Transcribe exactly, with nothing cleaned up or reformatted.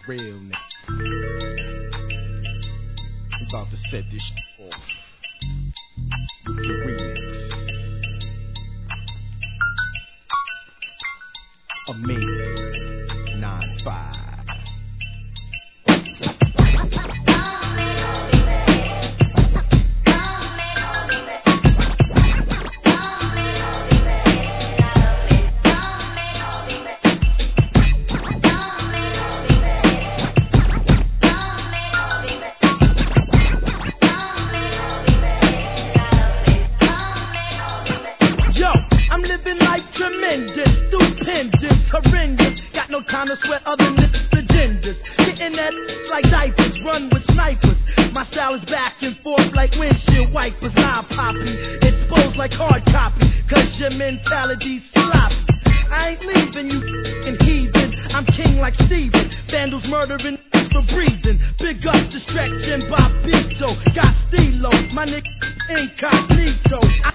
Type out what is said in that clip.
real nigga. We about to set this shit off with the remix. Amazing nine five. Tremendous, stupendous, horrendous. Got no time to sweat other than agendas. Getting that like diapers, run with snipers. My style is back and forth like windshield wipers. Nah, poppy, exposed like hard copy. Cause your mentality's sloppy. I ain't leaving you f***ing heathen. I'm king like Steven. Vandals murdering for breathing. Big up to Stretch and Bobito. Got Stilo, my nigga incognito.